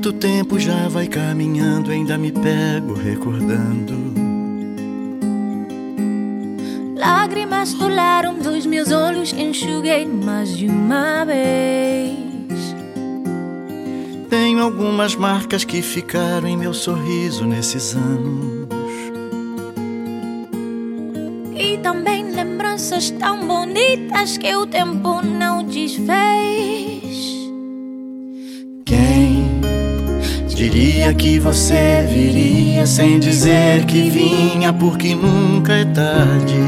Enquanto o tempo já vai caminhando, ainda me pego recordando. Lágrimas rolaram dos meus olhos, enxuguei mais de uma vez. Tenho algumas marcas que ficaram em meu sorriso nesses anos. E também lembranças tão bonitas que o tempo não desfez. Quem diria que você viria sem dizer que vinha, porque nunca é tarde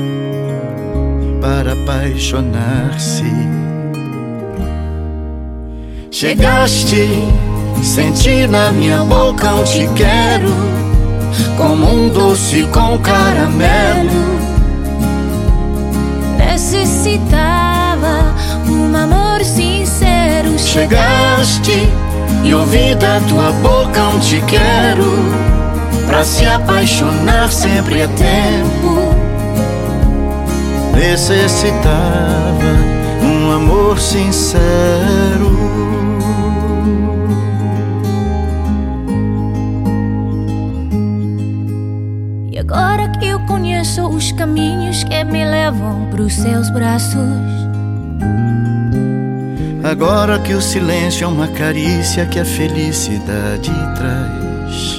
para apaixonar-se. Chegaste, senti na minha boca um te quero, como um doce com caramelo. Necessitava um amor sincero. Chegaste e ouvi da tua boca um te quero. Pra se apaixonar sempre é tempo. Necessitava um amor sincero. E agora que eu conheço os caminhos que me levam pros seus braços, agora que o silêncio é uma carícia que a felicidade traz,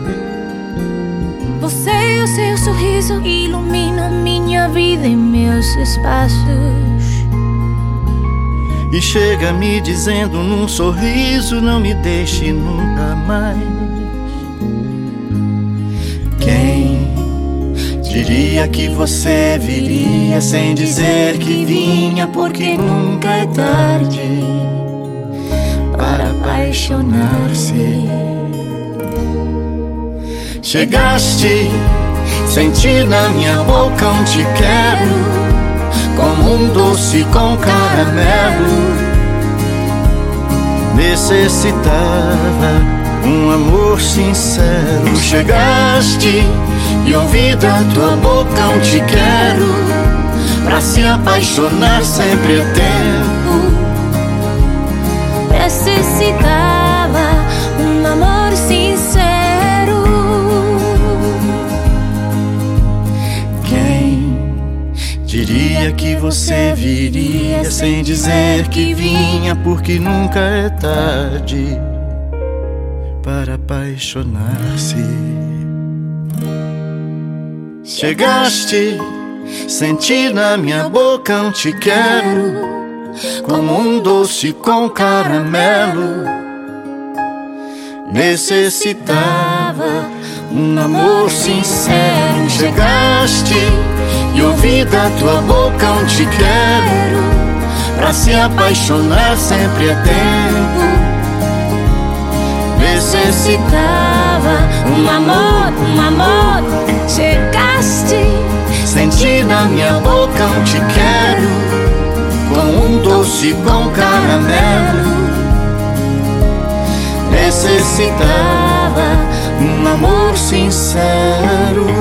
você e o seu sorriso iluminam minha vida e meus espaços. e chega me dizendo num sorriso: não me deixe nunca mais. Quem diria que você viria sem dizer que vinha, porque nunca é tarde para apaixonar-se. Chegaste, senti na minha boca um te quero, como um doce com caramelo. Necessitava um amor sincero. Chegaste e ouvi da tua boca um te quero. Pra se apaixonar sempre é tempo. Necessitava um amor sincero. Quem diria que você viria sem dizer que vinha, porque nunca é tarde para apaixonar-se. Chegaste, senti na minha boca um te quero, como um doce com caramelo. Necessitava um amor sincero. Chegaste e ouvi da tua boca um te quero. Pra se apaixonar sempre é tempo. Necessitava Um amor. Chegaste, senti na minha boca um te quero, com um doce com caramelo. Necessitava um amor sincero.